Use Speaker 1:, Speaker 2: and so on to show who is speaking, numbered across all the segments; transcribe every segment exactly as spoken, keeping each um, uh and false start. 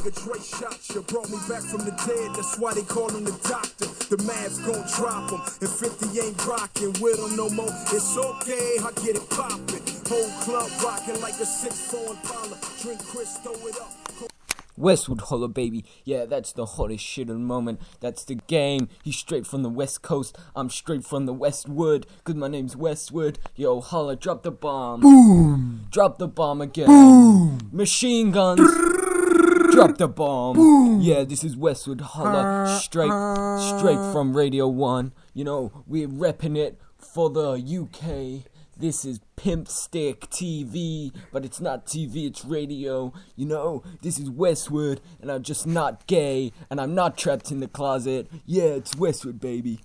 Speaker 1: nigga Dre shot you, brought me back from the dead, that's why they call him the doctor. The Mavs gon' drop him, and fifty ain't rockin' with him no more. It's okay, I get it poppin'. Whole club rockin' like a six four Impala. Drink Chris, throw it up.
Speaker 2: Westwood Holla, baby. Yeah, that's the hottest shit of the moment. That's the game. He's straight from the West Coast. I'm straight from the Westwood. Cause my name's Westwood. Yo, Holla, drop the bomb.
Speaker 3: Boom.
Speaker 2: Drop the bomb again.
Speaker 3: Boom.
Speaker 2: Machine guns. Drop the bomb. Boom. Yeah, this is Westwood Holla. Straight, straight from Radio one. You know, we're repping it for the U K. This is Pimp Stick T V, but it's not T V, it's radio. You know, this is Westwood, and I'm just not gay, and I'm not trapped in the closet. Yeah, it's Westwood, baby.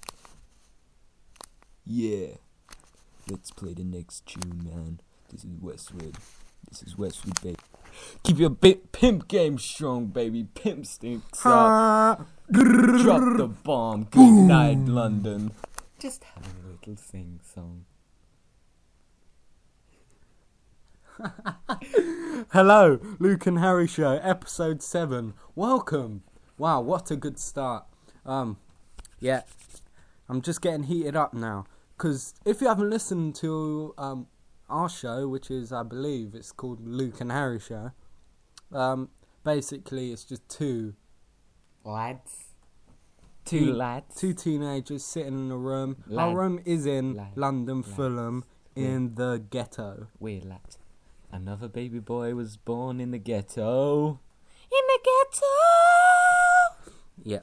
Speaker 2: Yeah. Let's play the next tune, man. This is Westwood. This is Westwood, baby. Keep your bit pimp game strong, baby. Pimp stinks up. Drop the bomb. Good night, London. Just having a little sing song.
Speaker 3: Hello, Luke and Harry Show, episode seven. Welcome. Wow, what a good start. Um, yeah, I'm just getting heated up now. Because if you haven't listened to um our show, which is, I believe, it's called Luke and Harry Show. Um, basically, it's just two
Speaker 2: lads. Two
Speaker 3: two,
Speaker 2: lads.
Speaker 3: Two teenagers sitting in a room.
Speaker 2: Lad.
Speaker 3: Our room is in
Speaker 2: Lad.
Speaker 3: London,
Speaker 2: Lads.
Speaker 3: Fulham, in the ghetto.
Speaker 2: We're lads. Another baby boy was born in the ghetto. In the ghetto!
Speaker 3: Yeah.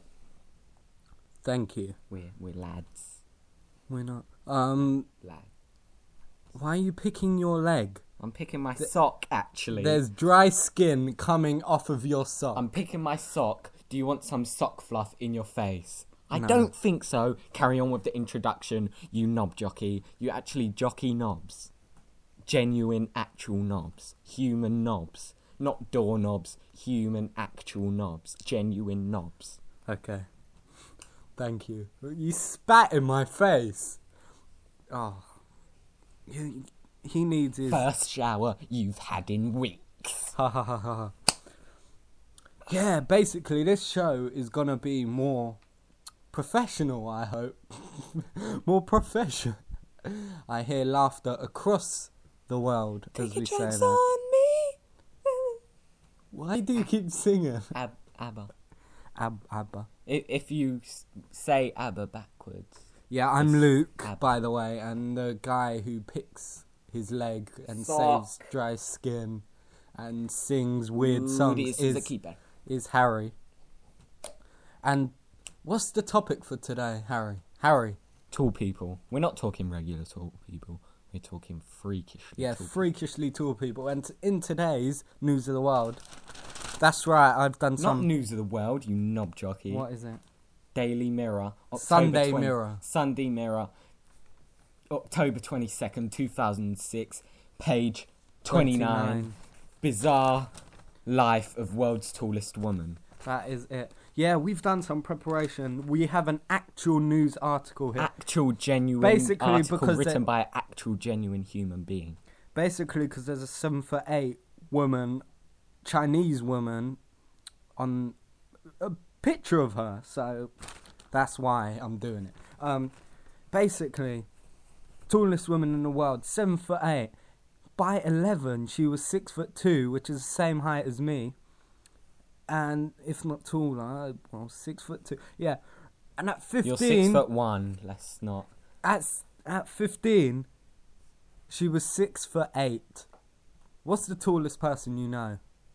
Speaker 3: Thank you.
Speaker 2: We're, we're lads.
Speaker 3: We're not. Um,
Speaker 2: Lads.
Speaker 3: why are you picking your leg?
Speaker 2: I'm picking my sock, actually.
Speaker 3: There's dry skin coming off of your sock.
Speaker 2: I'm picking my sock. Do you want some sock fluff in your face? I
Speaker 3: No.
Speaker 2: don't think so. Carry on with the introduction, you knob jockey. You actually jockey knobs. Genuine, actual knobs. Human knobs. Not doorknobs. Human, actual knobs. Genuine knobs.
Speaker 3: Okay. Thank you. You spat in my face. Oh. You, he needs his...
Speaker 2: First shower you've had in weeks.
Speaker 3: Ha ha ha ha. Yeah, basically this show is gonna be more professional, I hope. more professional. I hear laughter across the world as we say that.
Speaker 2: on me.
Speaker 3: Why do you keep singing?
Speaker 2: Ab- ABBA.
Speaker 3: Ab Abba.
Speaker 2: If, if you s- say ABBA backwards.
Speaker 3: Yeah, I'm
Speaker 2: It's
Speaker 3: Luke,
Speaker 2: Abba.
Speaker 3: by the way, and the guy who picks his leg and
Speaker 2: Sock.
Speaker 3: saves dry skin and sings weird
Speaker 2: Ooh,
Speaker 3: songs
Speaker 2: this is
Speaker 3: is,
Speaker 2: a keeper.
Speaker 3: is Harry. And what's the topic for today, Harry? Harry.
Speaker 2: Tall people. We're not talking regular tall people. We're talking freakishly
Speaker 3: Yeah,
Speaker 2: tall
Speaker 3: freakishly tall people. And t- in today's News of the World, that's right, I've done
Speaker 2: people. Not
Speaker 3: some...
Speaker 2: News of the World, you knob jockey.
Speaker 3: What is it?
Speaker 2: Daily Mirror. October
Speaker 3: Sunday
Speaker 2: twentieth
Speaker 3: Mirror.
Speaker 2: Sunday Mirror. October twenty-second, two thousand six. Page twenty-nine.
Speaker 3: twenty-nine.
Speaker 2: Bizarre life of world's tallest woman.
Speaker 3: That is it. Yeah, we've done some preparation. We have an actual news article here.
Speaker 2: Actual genuine
Speaker 3: Basically,
Speaker 2: article
Speaker 3: because
Speaker 2: written
Speaker 3: they-
Speaker 2: by an actual genuine human being.
Speaker 3: Basically, because there's a seven foot eight woman, Chinese woman, on a picture of her. So that's why I'm doing it. Um, basically, tallest woman in the world, seven foot eight. By eleven, she was six foot two, which is the same height as me. And if not taller, well, six foot two. Yeah, and at fifteen,
Speaker 2: You're six foot one. Let's not.
Speaker 3: At at fifteen, she was six foot eight. What's the tallest person you know?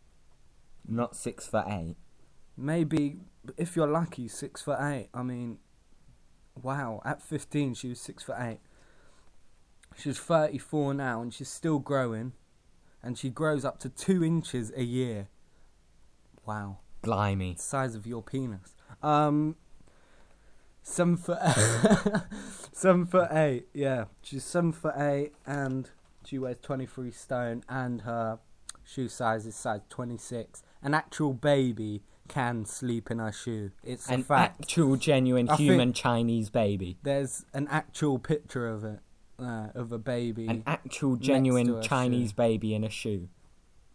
Speaker 2: Not six foot eight.
Speaker 3: Maybe if you're lucky, six foot eight. I mean, wow. At fifteen, she was six foot eight. She's thirty-four now, and she's still growing, and she grows up to two inches a year. Wow.
Speaker 2: Blimey.
Speaker 3: Size of your penis. Um, seven foot, seven foot eight. Yeah, she's seven foot eight, and she weighs twenty-three stone, and her shoe size is size twenty-six. An actual baby can sleep in her shoe. It's
Speaker 2: An
Speaker 3: a fact.
Speaker 2: actual genuine
Speaker 3: I
Speaker 2: human
Speaker 3: think-
Speaker 2: Chinese baby.
Speaker 3: There's an actual picture of it, uh, of a baby.
Speaker 2: An actual
Speaker 3: to
Speaker 2: genuine
Speaker 3: a
Speaker 2: Chinese
Speaker 3: shoe.
Speaker 2: baby in a shoe.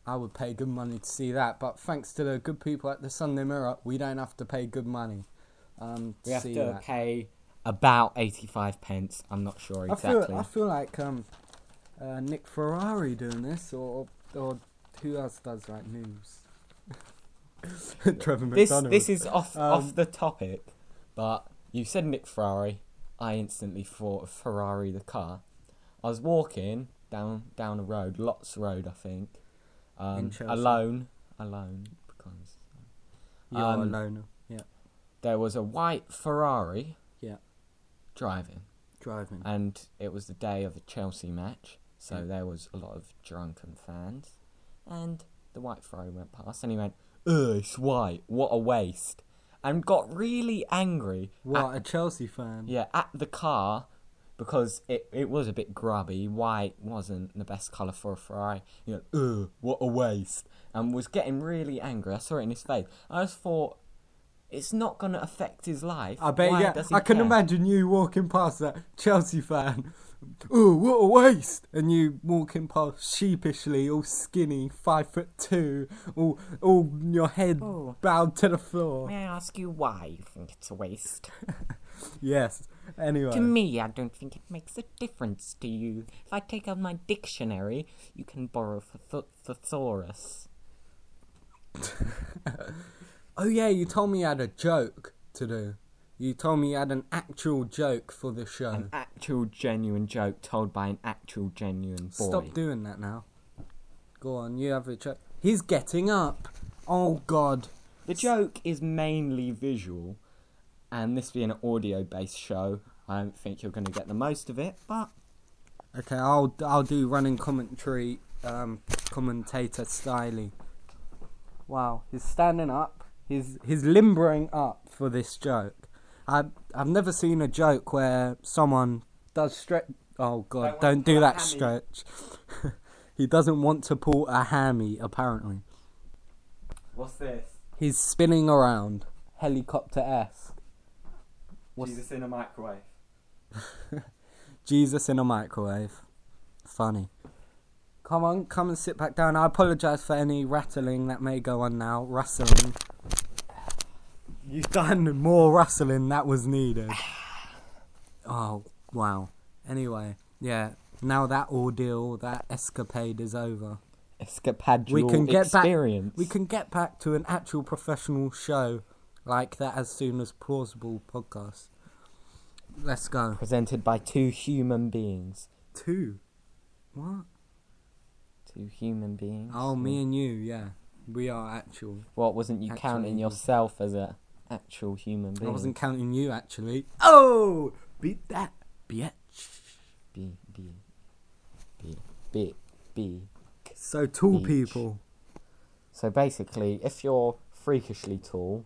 Speaker 3: I would pay good money to see that. But thanks to the good people at the Sunday Mirror, we don't have to pay good money um, to
Speaker 2: We have
Speaker 3: see
Speaker 2: to
Speaker 3: that.
Speaker 2: pay about eighty-five pence. I'm not sure
Speaker 3: I
Speaker 2: exactly.
Speaker 3: feel I feel like um, uh, Nick Ferrari doing this, or or who else does like news? Trevor
Speaker 2: this
Speaker 3: McDonald.
Speaker 2: this is off
Speaker 3: Um,
Speaker 2: off the topic, but you said Nick Ferrari. I instantly thought of Ferrari the car. I was walking down down a road, Lots Road, I think,
Speaker 3: In
Speaker 2: um,
Speaker 3: Chelsea.
Speaker 2: alone, alone because
Speaker 3: You're
Speaker 2: um,
Speaker 3: alone. Yeah,
Speaker 2: there was a white Ferrari.
Speaker 3: Yeah.
Speaker 2: Driving,
Speaker 3: driving.
Speaker 2: and it was the day of a Chelsea match, so
Speaker 3: Yeah.
Speaker 2: there was a lot of drunken fans, and the white Ferrari went past, and he went, "Ugh, it's white. What a waste." And got really angry.
Speaker 3: What,
Speaker 2: at,
Speaker 3: a Chelsea fan?
Speaker 2: yeah, at the car, because it, it was a bit grubby. White wasn't the best colour for a Ferrari. You know, ugh, what a waste. And was getting really angry. I saw it in his face. I just thought, it's not going to affect his life.
Speaker 3: I bet,
Speaker 2: Why
Speaker 3: yeah.
Speaker 2: does he
Speaker 3: I can
Speaker 2: care?
Speaker 3: imagine you walking past that Chelsea fan. Oh, what a waste! And you walking past sheepishly, all skinny, five foot two, all, all your head
Speaker 2: Oh.
Speaker 3: bowed to the floor.
Speaker 2: May I ask you why you think it's a waste?
Speaker 3: Yes. Anyway.
Speaker 2: To me, I don't think it makes a difference to you. If I take out my dictionary, you can borrow for th- thesaurus.
Speaker 3: Oh yeah, you told me you had a joke to do. You told me you had an actual joke for the show.
Speaker 2: An actual genuine joke told by an actual genuine boy.
Speaker 3: Stop doing that now. Go on, you have a joke. He's getting up. Oh God.
Speaker 2: The joke is mainly visual, and this being an audio-based show, I don't think you're going to get the most of it, but...
Speaker 3: Okay, I'll I'll do running commentary, um, commentator styly. Wow, he's standing up. He's he's limbering up for this joke. I've I've never seen a joke where someone does stretch. Oh God,
Speaker 2: Don't want
Speaker 3: don't
Speaker 2: to
Speaker 3: do
Speaker 2: pull a
Speaker 3: that
Speaker 2: hammy.
Speaker 3: stretch. He doesn't want to pull a hammy. Apparently,
Speaker 2: What's this?
Speaker 3: he's spinning around, helicopter-esque. What's-
Speaker 2: Jesus in a microwave.
Speaker 3: Jesus in a microwave. Funny. Come on, come and sit back down. I apologise for any rattling that may go on now. Rustling. You've done more rustling that was needed. Oh, wow. Anyway, yeah. Now that ordeal, that escapade is over.
Speaker 2: Escapadule
Speaker 3: We can get
Speaker 2: experience.
Speaker 3: back. We can get back to an actual professional show like that as soon as plausible. Podcast. Let's go.
Speaker 2: Presented by two human beings.
Speaker 3: Two. What?
Speaker 2: Two human beings.
Speaker 3: Oh, me and you. Yeah, we are actual.
Speaker 2: What, wasn't you
Speaker 3: Actually,
Speaker 2: counting yourself as a actual human being?
Speaker 3: I wasn't counting you actually. Oh, beat that, bitch.
Speaker 2: B, B, B, B, B.
Speaker 3: So tall
Speaker 2: Beach.
Speaker 3: people.
Speaker 2: So basically, if you're freakishly tall,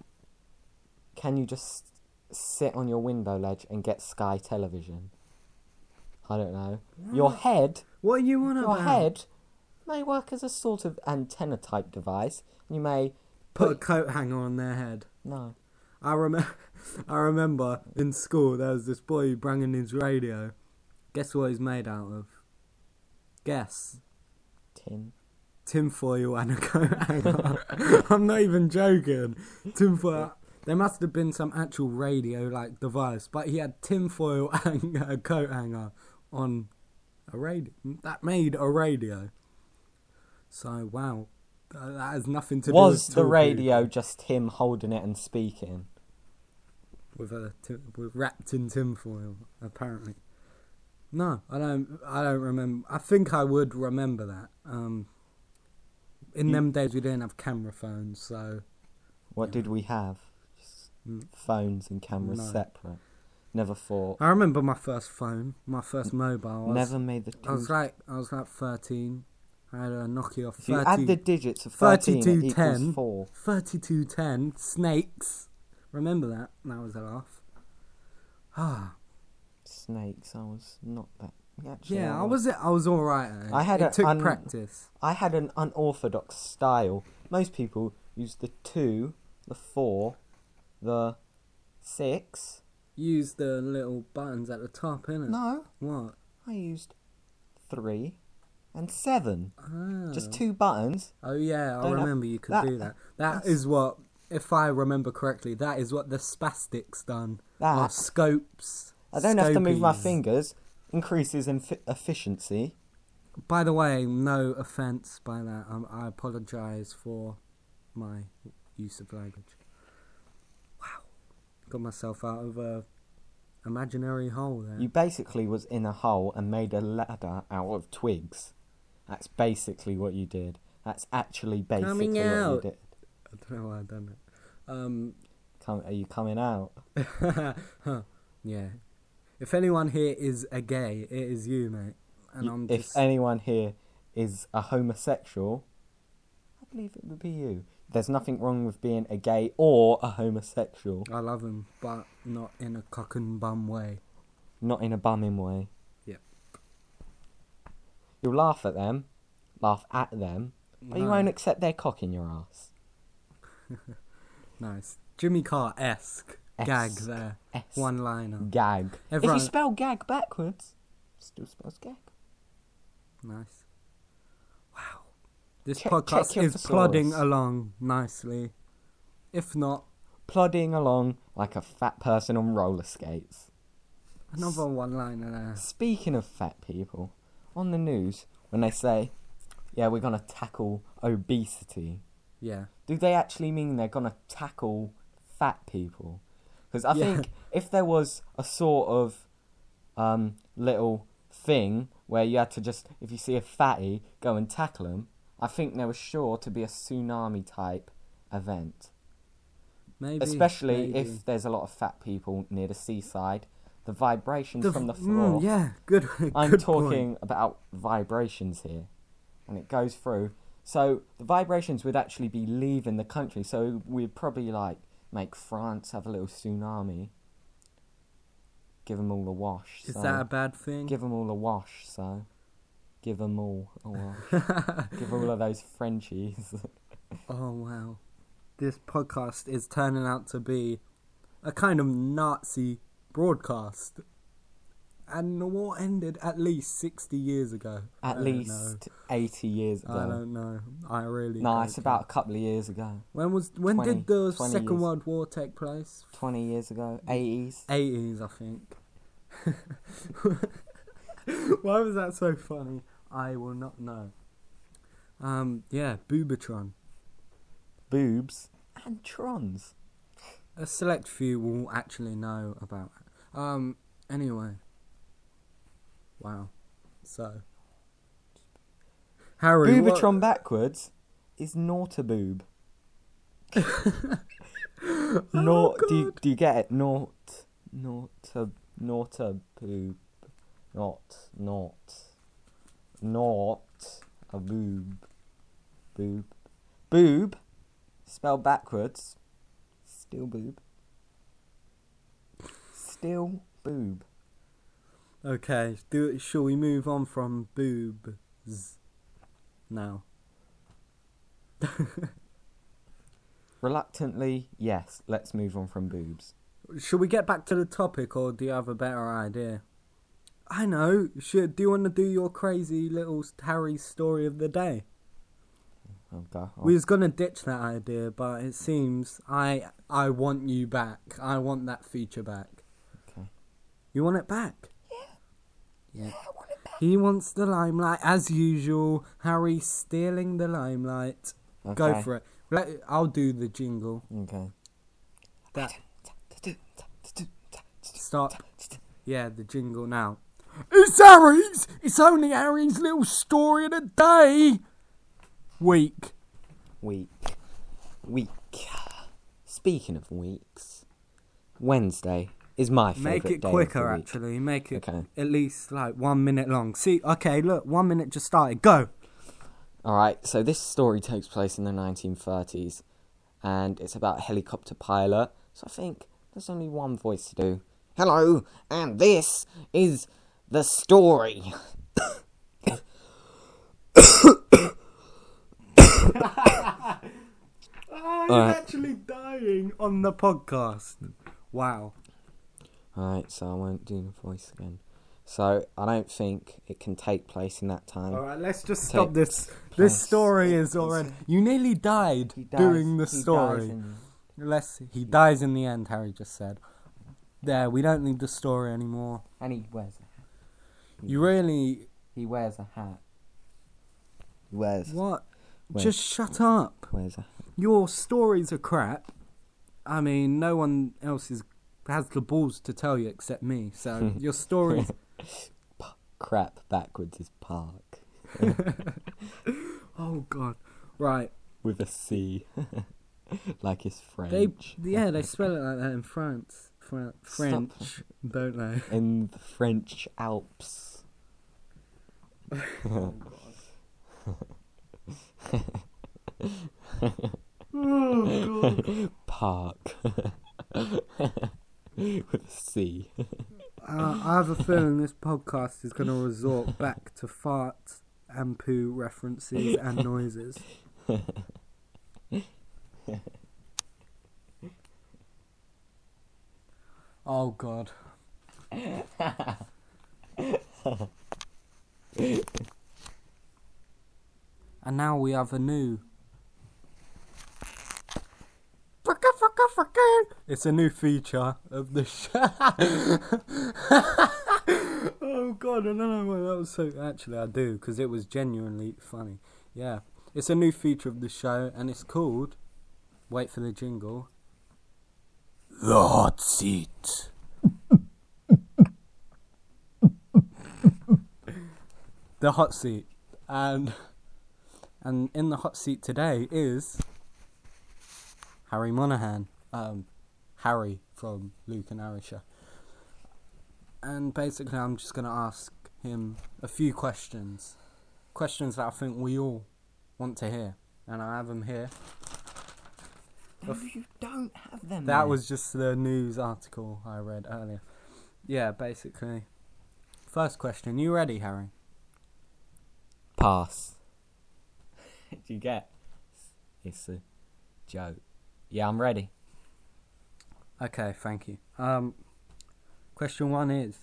Speaker 2: can you just sit on your window ledge and get Sky Television? I don't know. Your head,
Speaker 3: What are you on
Speaker 2: your
Speaker 3: about?
Speaker 2: head may work as a sort of antenna type device. You may
Speaker 3: Put a
Speaker 2: put
Speaker 3: coat hanger on their head.
Speaker 2: no.
Speaker 3: I remember. I remember in school there was this boy who brought in his radio. Guess what he's made out of? Guess.
Speaker 2: Tin.
Speaker 3: Tinfoil and a coat hanger. I'm not even joking. Tinfoil. There must have been some actual radio-like device, but he had tinfoil and a coat hanger on a radio. That made a radio. So, wow. That that has nothing to
Speaker 2: Was
Speaker 3: do
Speaker 2: the
Speaker 3: with tall
Speaker 2: radio
Speaker 3: people.
Speaker 2: just him holding it and speaking?
Speaker 3: With a ti- with wrapped in tinfoil, apparently. No, I don't. I don't remember. I think I would remember that. Um, in
Speaker 2: You-
Speaker 3: them days, we didn't have camera phones, so
Speaker 2: What
Speaker 3: Yeah.
Speaker 2: did we have? Just
Speaker 3: Mm.
Speaker 2: phones and cameras
Speaker 3: No.
Speaker 2: separate. Never thought.
Speaker 3: I remember my first phone, my first mobile. I was,
Speaker 2: Never made the.
Speaker 3: I was
Speaker 2: two-
Speaker 3: like, I was like thirteen. I had a Nokia
Speaker 2: If you add the
Speaker 3: thirty,
Speaker 2: digits of thirteen, it
Speaker 3: thirty-two
Speaker 2: equals
Speaker 3: ten.
Speaker 2: four.
Speaker 3: thirty-two ten. Snakes. Remember that? That was a laugh. Ah,
Speaker 2: Snakes. I was not that. Actually,
Speaker 3: yeah. I was. I was all right. At it.
Speaker 2: I had
Speaker 3: it
Speaker 2: a
Speaker 3: took
Speaker 2: un-
Speaker 3: practice.
Speaker 2: I had an unorthodox style. Most people use the two, the four, the six.
Speaker 3: Use the little buttons at the top, innit?
Speaker 2: No,
Speaker 3: What?
Speaker 2: I used three, and seven.
Speaker 3: Oh.
Speaker 2: Just two buttons.
Speaker 3: Oh yeah, I
Speaker 2: Don't
Speaker 3: remember
Speaker 2: have-
Speaker 3: you could
Speaker 2: that-
Speaker 3: do that. That
Speaker 2: that's-
Speaker 3: is what, if I remember correctly, that is what the spastics done.
Speaker 2: That-
Speaker 3: Or scopes.
Speaker 2: I don't have to move my
Speaker 3: scopies.
Speaker 2: fingers. Increases in fi- efficiency.
Speaker 3: By the way, no offence by that. Um, I apologise for my use of language. Wow, got myself out of a imaginary hole there.
Speaker 2: You basically was in a hole and made a ladder out of twigs. That's basically what you did. That's actually basically
Speaker 3: Coming
Speaker 2: what you
Speaker 3: out.
Speaker 2: did.
Speaker 3: I don't know why I done it. Um,
Speaker 2: Come, are you coming out?
Speaker 3: huh, yeah. If anyone here is a gay, it is you, mate. And
Speaker 2: You-
Speaker 3: I'm
Speaker 2: if
Speaker 3: just.
Speaker 2: anyone here is a homosexual, I believe it would be you. There's nothing wrong with being a gay or a homosexual.
Speaker 3: I love him, but not in a cock and bum way.
Speaker 2: Not in a bumming way.
Speaker 3: Yep.
Speaker 2: You'll laugh at them, laugh at them, but you
Speaker 3: No.
Speaker 2: won't accept their cock in your ass.
Speaker 3: Nice. Jimmy Carr-esque gag
Speaker 2: Esque.
Speaker 3: there.
Speaker 2: S.
Speaker 3: One liner.
Speaker 2: Gag.
Speaker 3: Everyone-
Speaker 2: If you spell gag backwards, still spells gag.
Speaker 3: Nice. Wow. This
Speaker 2: Check-
Speaker 3: podcast
Speaker 2: check your
Speaker 3: is plodding
Speaker 2: thesaurus.
Speaker 3: along nicely. If not,
Speaker 2: Plodding along like a fat person on roller skates.
Speaker 3: another one liner there.
Speaker 2: Speaking of fat people, on the news, when they say, yeah, we're going to tackle obesity,
Speaker 3: Yeah.
Speaker 2: do they actually mean they're going to tackle fat people? Because I
Speaker 3: Yeah.
Speaker 2: think if there was a sort of um, little thing where you had to just, if you see a fatty, go and tackle them, I think there was sure to be a tsunami type event.
Speaker 3: Maybe.
Speaker 2: Especially
Speaker 3: maybe.
Speaker 2: if there's a lot of fat people near the seaside. The vibrations
Speaker 3: The
Speaker 2: from the
Speaker 3: f-
Speaker 2: floor.
Speaker 3: Mm, yeah, good.
Speaker 2: I'm
Speaker 3: good
Speaker 2: talking
Speaker 3: point.
Speaker 2: about vibrations here. And it goes through. So the vibrations would actually be leaving the country. So we'd probably like make France have a little tsunami. Give them all a wash.
Speaker 3: Is
Speaker 2: so.
Speaker 3: that a bad thing?
Speaker 2: Give them all a wash, so. Give them all a wash. Give all of those Frenchies.
Speaker 3: Oh, wow. This podcast is turning out to be a kind of Nazi broadcast. And the war ended at least sixty years ago. I
Speaker 2: At
Speaker 3: don't
Speaker 2: least
Speaker 3: know.
Speaker 2: eighty years ago.
Speaker 3: I don't know. I really
Speaker 2: No,
Speaker 3: don't
Speaker 2: it's
Speaker 3: know.
Speaker 2: about a couple of years ago.
Speaker 3: When was when
Speaker 2: twenty
Speaker 3: did the
Speaker 2: twenty
Speaker 3: Second
Speaker 2: years.
Speaker 3: World War take place?
Speaker 2: twenty years ago. eighties.
Speaker 3: eighties, I think. Why was that so funny? I will not know. Um, yeah, Boobatron.
Speaker 2: Boobs. And trons.
Speaker 3: A select few will actually know about it. Um, anyway. Wow. So. Harry, what-
Speaker 2: Boobatron backwards is naughtaboob. Naut, do, you, do you get it? Naut. Naughta. Naughtaboob. Not. Not. Not. A boob. Boob. Boob. Spelled backwards. Still boob. Still boob.
Speaker 3: Okay, do shall we move on from boobs now?
Speaker 2: Reluctantly, yes. Let's move on from boobs.
Speaker 3: Shall we get back to the topic, or do you have a better idea? I know. Should do you want to do your crazy little Harry story of the day?
Speaker 2: Okay.
Speaker 3: We was gonna ditch that idea, but it seems I I want you back. I want that feature back.
Speaker 2: Okay.
Speaker 3: You want it back?
Speaker 2: Yeah.
Speaker 3: Yeah.
Speaker 2: I want it back.
Speaker 3: He wants the limelight as usual. Harry stealing the limelight. Go
Speaker 2: Okay.
Speaker 3: for it. Let, I'll do the jingle.
Speaker 2: Okay.
Speaker 3: That stop. Yeah, the jingle now. It's Harry's. It's only Harry's little story of the day. Week.
Speaker 2: Week. Week. Speaking of weeks, Wednesday is my favourite
Speaker 3: Make it
Speaker 2: day
Speaker 3: quicker,
Speaker 2: of the week.
Speaker 3: actually. Make it
Speaker 2: Okay.
Speaker 3: at least like one minute long. See, okay, look, one minute just started. Go.
Speaker 2: Alright, so this story takes place in the nineteen thirties, and it's about a helicopter pilot, so I think there's only one voice to do. Hello, and this is the story.
Speaker 3: Oh,
Speaker 2: you're Alright.
Speaker 3: actually dying on the podcast. Wow.
Speaker 2: Alright, so I won't do the voice again. So I don't think it can take place in that time.
Speaker 3: All right, let's just stop
Speaker 2: Take
Speaker 3: this.
Speaker 2: place.
Speaker 3: This story is already. You nearly died
Speaker 2: He dies-
Speaker 3: doing the
Speaker 2: he
Speaker 3: story.
Speaker 2: dies in-
Speaker 3: Let's. He dies in the end. Harry just said. There, we don't need the story anymore.
Speaker 2: And he wears a hat.
Speaker 3: You really.
Speaker 2: He wears a hat. He wears.
Speaker 3: What?
Speaker 2: Wears,
Speaker 3: Just shut up.
Speaker 2: wears a
Speaker 3: Your stories are crap. I mean, no one else is has the balls to tell you except me. So your stories.
Speaker 2: crap backwards is park.
Speaker 3: Oh God! Right.
Speaker 2: With a C. Like it's French.
Speaker 3: They yeah they spell it like that in France. Fr- French,
Speaker 2: Stop.
Speaker 3: don't they?
Speaker 2: In the French Alps.
Speaker 3: Oh God.
Speaker 2: Park. With a C.
Speaker 3: Uh, I have a feeling this podcast is going to resort back to farts and poo references and noises. Oh God. And now we have a new. It's a new feature of the show. Oh God, I don't know why that was so. Actually, I do, because it was genuinely funny. Yeah, it's a new feature of the show, and it's called. Wait for the jingle. The hot seat. The hot seat, and and in the hot seat today is Harry Monaghan, um, Harry from Luke and Harry Show. And basically, I'm just gonna ask him a few questions, questions that I think we all want to hear, and I have them here.
Speaker 2: No, you don't have them.
Speaker 3: That
Speaker 2: there.
Speaker 3: was just the news article I read earlier. Yeah, basically. First question. You ready, Harry?
Speaker 2: Pass. Do you get? It's a joke. Yeah, I'm ready.
Speaker 3: Okay, thank you. Um, question one is,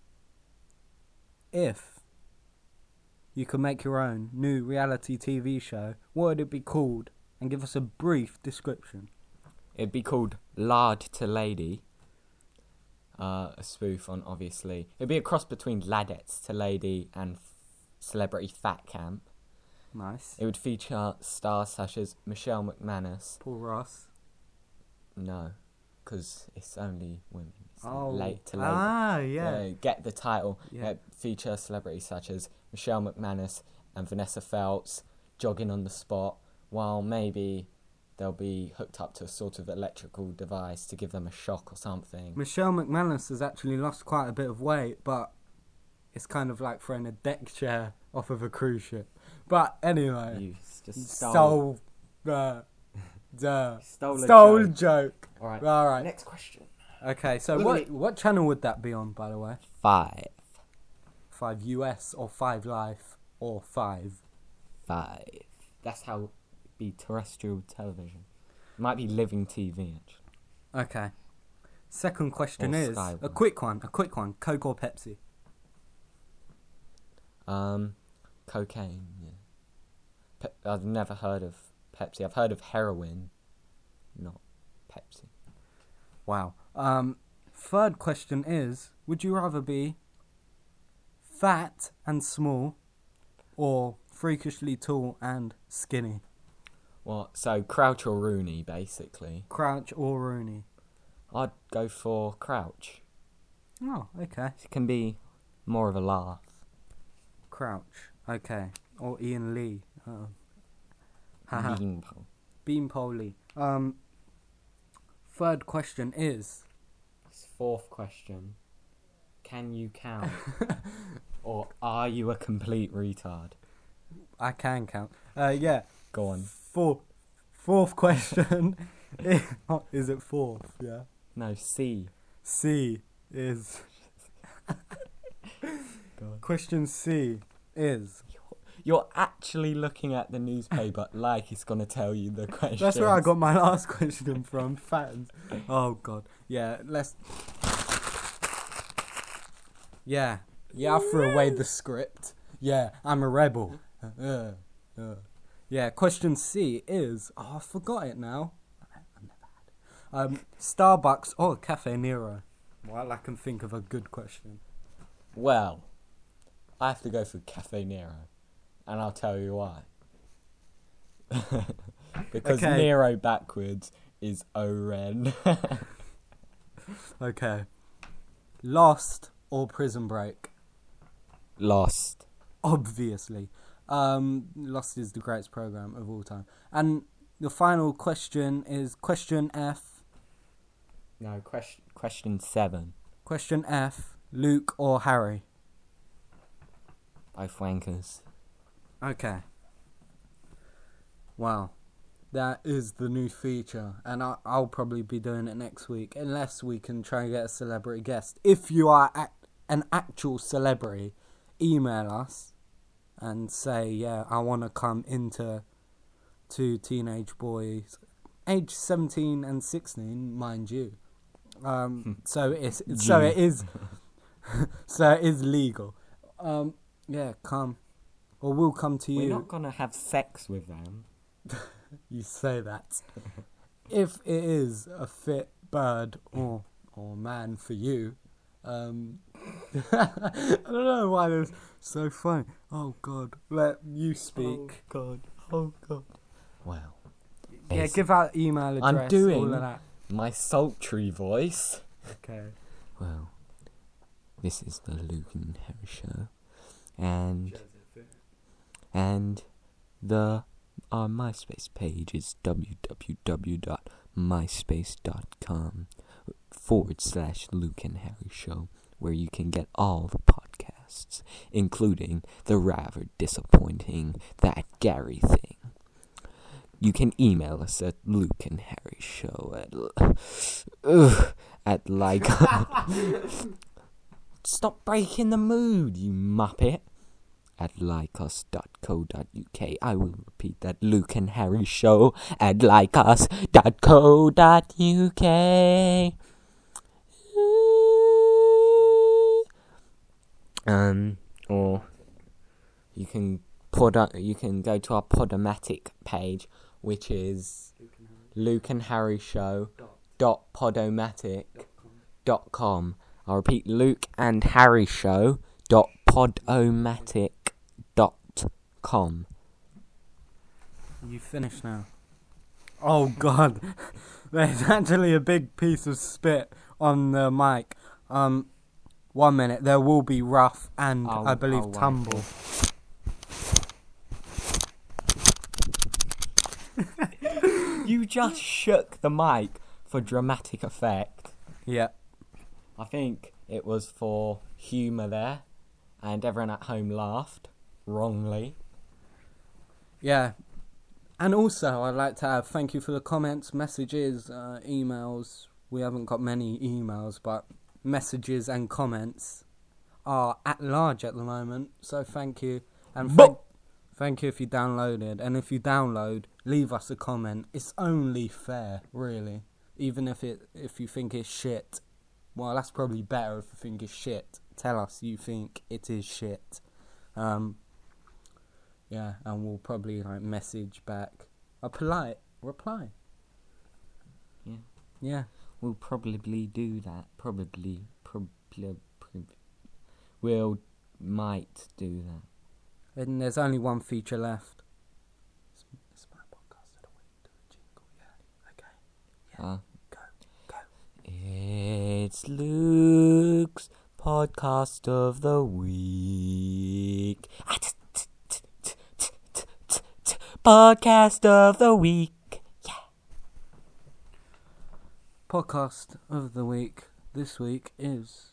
Speaker 3: if you could make your own new reality T V show, what would it be called? And give us a brief description.
Speaker 2: It'd be called Lard to Lady. Uh, a spoof on, obviously. It'd be a cross between Ladettes to Lady and f- Celebrity Fat Camp.
Speaker 3: Nice.
Speaker 2: It would feature stars such as Michelle McManus.
Speaker 3: Paul Ross.
Speaker 2: No, because it's only women. It's
Speaker 3: Oh.
Speaker 2: late to lady.
Speaker 3: Ah, yeah.
Speaker 2: Uh, get the title.
Speaker 3: Yeah.
Speaker 2: Uh, feature celebrities such as Michelle McManus and Vanessa Feltz jogging on the spot, while maybe they'll be hooked up to a sort of electrical device to give them a shock or something.
Speaker 3: Michelle McManus has actually lost quite a bit of weight, but it's kind of like throwing a deck chair off of a cruise ship. But anyway,
Speaker 2: You s- just stole.
Speaker 3: stole the the
Speaker 2: Stole a
Speaker 3: stole
Speaker 2: joke.
Speaker 3: joke.
Speaker 2: All right.
Speaker 3: All right.
Speaker 2: Next question.
Speaker 3: Okay, so
Speaker 2: Look
Speaker 3: what
Speaker 2: at me.
Speaker 3: what channel would that be on, by the way?
Speaker 2: Five.
Speaker 3: Five U S or Five Life or Five?
Speaker 2: Five. That's how it'd be terrestrial television. It might be living T V, actually.
Speaker 3: Okay. Second question
Speaker 2: Or
Speaker 3: is
Speaker 2: Sky
Speaker 3: a
Speaker 2: One.
Speaker 3: quick one. A quick one. Coke or Pepsi?
Speaker 2: Um, cocaine, yeah. Pe- I've never heard of Pepsi. I've heard of heroin, not Pepsi.
Speaker 3: Wow. Um. Third question is: would you rather be fat and small, or freakishly tall and skinny?
Speaker 2: What? So Crouch or Rooney, basically.
Speaker 3: Crouch or Rooney?
Speaker 2: I'd go for Crouch.
Speaker 3: Oh, okay.
Speaker 2: It can be more of a laugh.
Speaker 3: Crouch. Okay. Or Ian Lee. Oh. Haha.
Speaker 2: Beanpole.
Speaker 3: Beanpole Lee. Um. Third question is:
Speaker 2: Fourth question. Can you count? Or are you a complete retard?
Speaker 3: I can count. Uh, yeah.
Speaker 2: Go on.
Speaker 3: Four, fourth question. Is it fourth? Yeah.
Speaker 2: No, C.
Speaker 3: C is.
Speaker 2: God.
Speaker 3: Question C is.
Speaker 2: You're actually looking at the newspaper like it's going to tell you the question.
Speaker 3: That's where I got my last question from. Fans. Oh God. Yeah. Let's. Yeah. Yeah, I threw away the script. Yeah, I'm a rebel. Uh, uh. Yeah, question C is... Oh, I forgot it now. I've never had. Um, Starbucks or Cafe Nero? Well, I can think of a good question.
Speaker 2: Well, I have to go for Cafe Nero, and I'll tell you why. Because
Speaker 3: Okay.
Speaker 2: Nero backwards is Oren.
Speaker 3: Okay. Lost or Prison Break?
Speaker 2: Lost.
Speaker 3: Obviously. Um, Lost is the greatest program of all time. And the final question is question F.
Speaker 2: No, question question seven.
Speaker 3: Question F. Luke or Harry?
Speaker 2: Both wankers.
Speaker 3: Okay. Wow. That is the new feature. And I, I'll probably be doing it next week. Unless we can try and get a celebrity guest. If you are act- an actual celebrity, email us and say, yeah, I want to come into two teenage boys, age seventeen and sixteen, mind you. Um, so it's so it is, so it is legal. Um, yeah, come, or we'll come to
Speaker 2: We're
Speaker 3: you.
Speaker 2: not gonna have sex with them.
Speaker 3: You say that. If it is a fit bird or or man for you, um, I don't know why it's so funny. Oh God, let you speak.
Speaker 2: God. Oh God. Well,
Speaker 3: Yeah,
Speaker 2: Basic.
Speaker 3: give out email address.
Speaker 2: I'm doing
Speaker 3: all of that.
Speaker 2: my sultry voice.
Speaker 3: Okay.
Speaker 2: Well, this is the Luke and Harry show, and and the our MySpace page is www.myspace.com forward slash Luke and Harry show, where you can get all the podcasts, including the rather disappointing That Gary Thing. You can email us at Luke and Harry show at ugh, at like. Stop breaking the mood, you muppet. At likeus dot co dot uk. I will repeat that. Luke and Harry show at likeus dot co dot uk. Um, or you can pod. You can go to our Podomatic page, which is Luke and Harry show dot podomatic dot com. I'll repeat, Luke and Harry show dot podomatic dot com.
Speaker 3: You finished now. Oh God, there's actually a big piece of spit on the mic. Um, one minute. There will be rough and
Speaker 2: I'll-
Speaker 3: I believe
Speaker 2: I'll wipe
Speaker 3: tumble.
Speaker 2: You just shook the mic for dramatic effect.
Speaker 3: Yeah.
Speaker 2: I think it was for humour there, and everyone at home laughed wrongly.
Speaker 3: Yeah. And also, I'd like to have thank you for the comments, messages, uh, emails. We haven't got many emails, but messages and comments are at large at the moment. So thank you. And thank, thank you if you downloaded. And if you download, leave us a comment. It's only fair, really. Even if it if you think it's shit. Well, that's probably better if you think it's shit. Tell us you think it is shit. Um... Yeah, and we'll probably like message back a polite reply.
Speaker 2: Yeah.
Speaker 3: Yeah.
Speaker 2: We'll probably do that. Probably. Probably. Prob- we'll. Might do that.
Speaker 3: And there's only one feature left. It's, it's my podcast of the week. Do the jingle. Yeah. Okay. Yeah.
Speaker 2: Uh,
Speaker 3: Go. Go.
Speaker 2: It's Luke's podcast of the week. Ah, t- t- t- t- t- t- t- t- Podcast of the week. Yeah.
Speaker 3: Podcast of the week this week is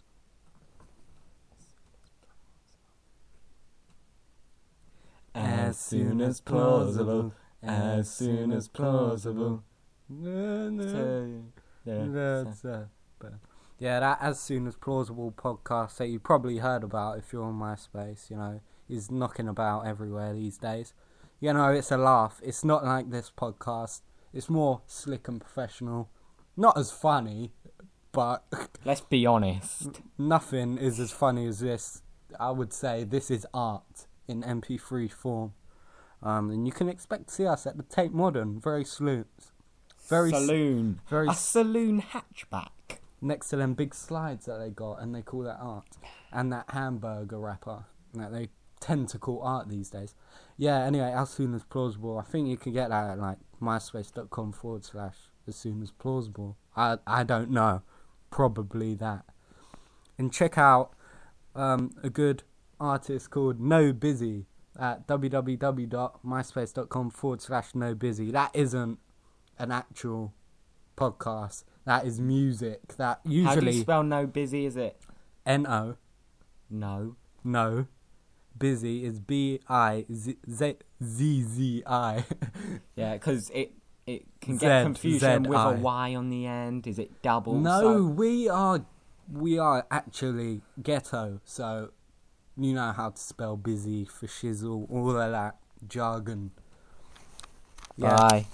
Speaker 2: As soon as plausible. As soon as plausible. So, yeah.
Speaker 3: That's, uh, but- yeah, that As Soon as Plausible podcast that you probably heard about if you're on MySpace, you know, is knocking about everywhere these days. You know, it's a laugh. It's not like this podcast. It's more slick and professional. Not as funny, but
Speaker 2: Let's be honest.
Speaker 3: nothing is as funny as this. I would say this is art in M P three form. Um, and you can expect to see us at the Tate Modern very soon. Very s-
Speaker 2: Saloon.
Speaker 3: very
Speaker 2: a
Speaker 3: s-
Speaker 2: saloon hatchback.
Speaker 3: next to them big slides that they got, and they call that art. And that hamburger wrapper that they tend to call art these days. Yeah, anyway, as soon as plausible. I think you can get that at like myspace.com forward slash as soon as plausible. I, I don't know. Probably that. And check out um, a good artist called No Busy at www.myspace.com forward slash No Busy. That isn't an actual podcast. That is music. That
Speaker 2: How do you
Speaker 3: usually
Speaker 2: spell no busy, is it?
Speaker 3: N O.
Speaker 2: No.
Speaker 3: No. Busy is B I Z Z Z I.
Speaker 2: Yeah, because it, it can
Speaker 3: Z,
Speaker 2: get confusion
Speaker 3: Z
Speaker 2: with
Speaker 3: I.
Speaker 2: a Y on the end. Is it double?
Speaker 3: No,
Speaker 2: So,
Speaker 3: we are we are actually ghetto, so you know how to spell busy for shizzle, all of that jargon. Yeah.
Speaker 2: Bye.